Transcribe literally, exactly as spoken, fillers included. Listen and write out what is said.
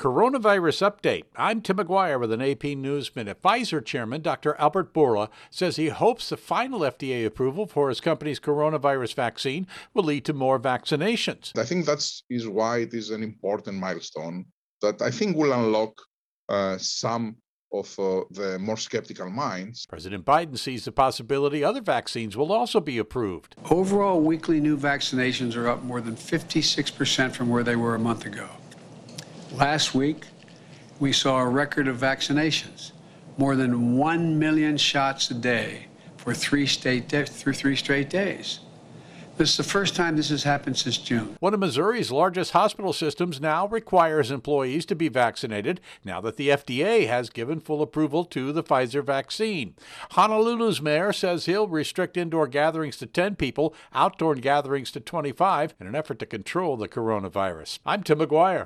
Coronavirus update. I'm Tim McGuire with an A P News Minute. Pfizer chairman Doctor Albert Bourla says he hopes the final F D A approval for his company's coronavirus vaccine will lead to more vaccinations. I think that is why it is an important milestone that I think will unlock uh, some of uh, the more skeptical minds. President Biden sees the possibility other vaccines will also be approved. Overall, weekly new vaccinations are up more than fifty-six percent from where they were a month ago. Last week, we saw a record of vaccinations, more than one million shots a day for three, state de- through three straight days. This is the first time this has happened since June. One of Missouri's largest hospital systems now requires employees to be vaccinated now that the F D A has given full approval to the Pfizer vaccine. Honolulu's mayor says he'll restrict indoor gatherings to ten people, outdoor gatherings to twenty-five in an effort to control the coronavirus. I'm Tim McGuire.